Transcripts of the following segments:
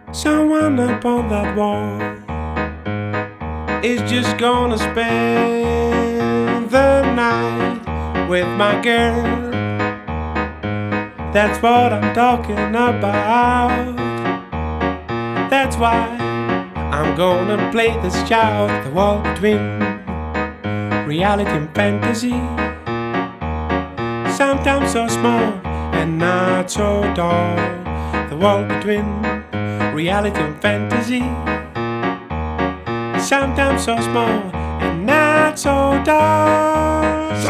Someone up on that wall is just gonna spend the night with my girl. That's what I'm talking about. That's why I'm gonna play this child, the wall between reality and fantasy. Sometimes so small and not so tall, the wall between reality and fantasy. Sometimes so small and not so tall.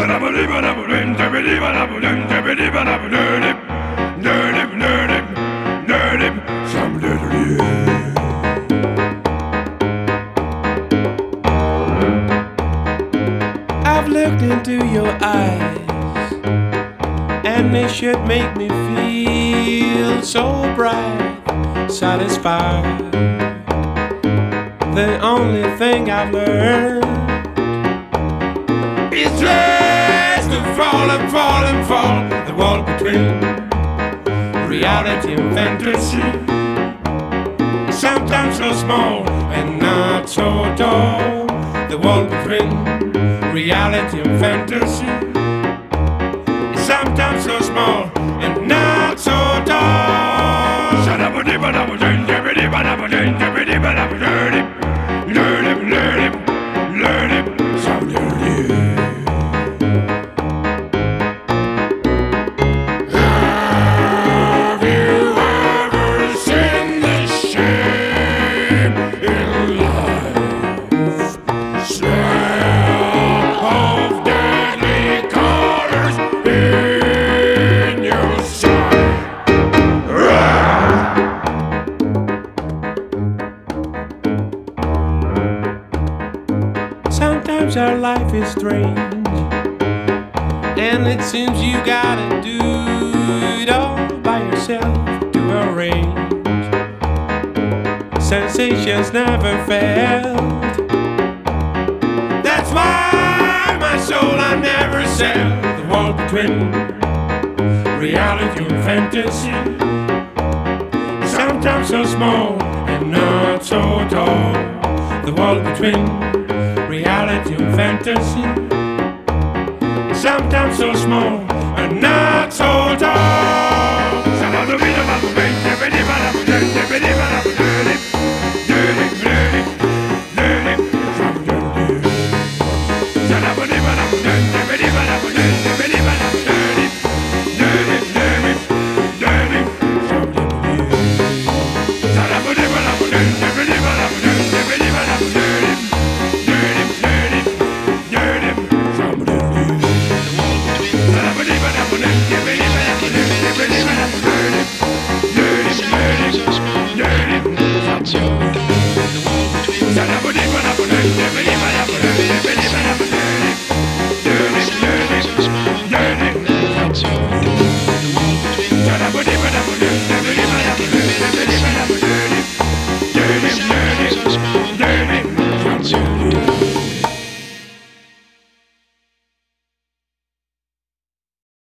I've looked into your eyes, and they should make me feel so bright, satisfied. The only thing I've learned is just to fall and fall and fall, the wall between reality and fantasy. Sometimes so small and not so tall, the wall between reality and fantasy. Sometimes so small and not so tall. Have you ever seen the shame in life? Smell of deadly colors in your sight. Sometimes our life is strange, and it seems you gotta do it all by yourself to arrange. Sensations never failed. That's why my soul I never sell. The wall between reality and fantasy. Sometimes so small and not so tall, the wall between reality and fantasy. Sometimes so small and not so tall.